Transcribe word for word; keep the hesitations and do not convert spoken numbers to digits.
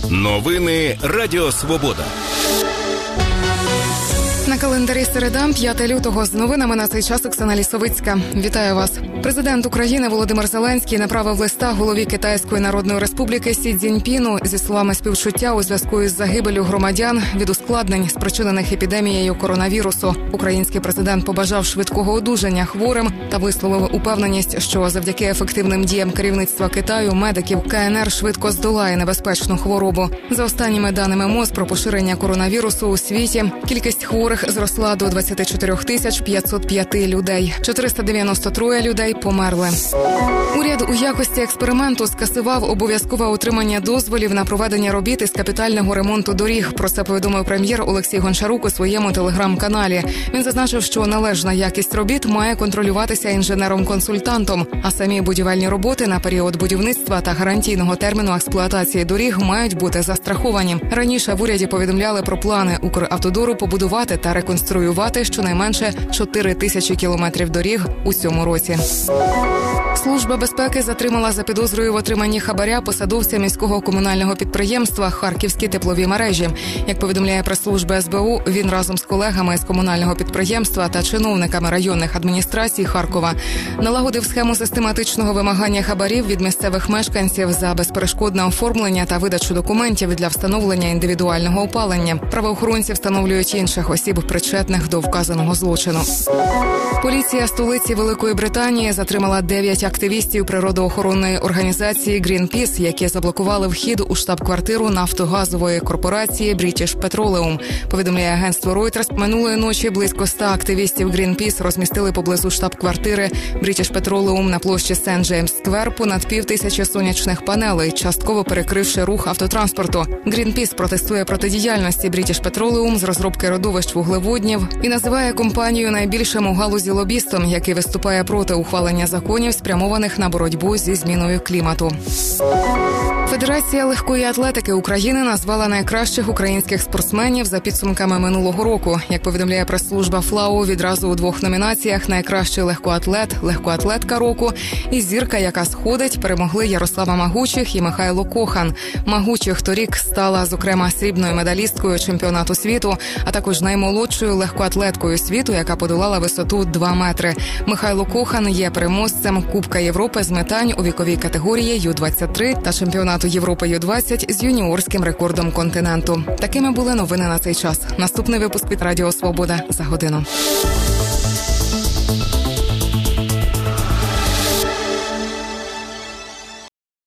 Новини Радіо Свобода. На календарі середа, п'яте лютого. З новинами на цей час Оксана Лісовицька. Вітаю вас. Президент України Володимир Зеленський направив листа голові Китайської Народної Республіки Сі Цзіньпіну зі словами співчуття у зв'язку із загибеллю громадян від ускладнень, спричинених епідемією коронавірусу. Український президент побажав швидкого одужання хворим та висловив упевненість, що завдяки ефективним діям керівництва Китаю, медиків Ка Ен Ер швидко здолає небезпечну хворобу. За останніми даними МОЗ про поширення коронавірусу у світі, кількість хворих зросла до двадцять чотири тисячі п'ятсот п'ять людей. чотириста дев'яносто три людей померли. Уряд у якості експерименту скасував обов'язкове отримання дозволів на проведення робіт із капітального ремонту доріг. Про це повідомив прем'єр Олексій Гончарук у своєму телеграм-каналі. Він зазначив, що належна якість робіт має контролюватися інженером-консультантом, а самі будівельні роботи на період будівництва та гарантійного терміну експлуатації доріг мають бути застраховані. Раніше в уряді повідомляли про плани Укравтодору побудувати та реконструювати щонайменше чотири тисячі кілометрів доріг у цьому році. Служба безпеки затримала за підозрою в отриманні хабаря посадовця міського комунального підприємства «Харківські теплові мережі». Як повідомляє прес-служба Ес Бе У, він разом з колегами з комунального підприємства та чиновниками районних адміністрацій Харкова налагодив схему систематичного вимагання хабарів від місцевих мешканців за безперешкодне оформлення та видачу документів для встановлення індивідуального опалення. Правоохоронці встановлюють інших осіб, причетних до вказаного злочину. Поліція столиці Великої Британії затримала дев'ять активістів природоохоронної організації «Грінпіс», які заблокували вхід у штаб-квартиру нафтогазової корпорації «Брітіш Петролеум». Повідомляє агентство Reuters, минулої ночі близько ста активістів «Грінпіс» розмістили поблизу штаб-квартири «Брітіш Петролеум» на площі Сент-Джеймс-сквер понад пів тисячі сонячних панелей, частково перекривши рух автотранспорту. «Грінпіс» протестує проти діяльності «Брітіш Петролеум» з розробки родовищ вуглеводнів і називає компанію найбільшим у галузі лобістом, який виступає проти ухвалення законів, спрямованих на боротьбу зі зміною клімату. Федерація легкої атлетики України назвала найкращих українських спортсменів за підсумками минулого року. Як повідомляє прес-служба ФЛАУ, відразу у двох номінаціях «Найкращий легкоатлет», «Легкоатлетка року» і «Зірка, яка сходить» перемогли Ярослава Магучих і Михайло Кохан. Магучих торік стала, зокрема, срібною медалісткою чемпіонату світу, а також наймолодшою легкоатлеткою світу, яка подолала висоту два метри. Михайло Кохан є переможцем Кубка Європи з метань у віковій категорії Ю двадцять три та чемпіонату Європи Ю двадцять з юніорським рекордом континенту. Такими були новини на цей час. Наступний випуск від Радіо Свобода за годину.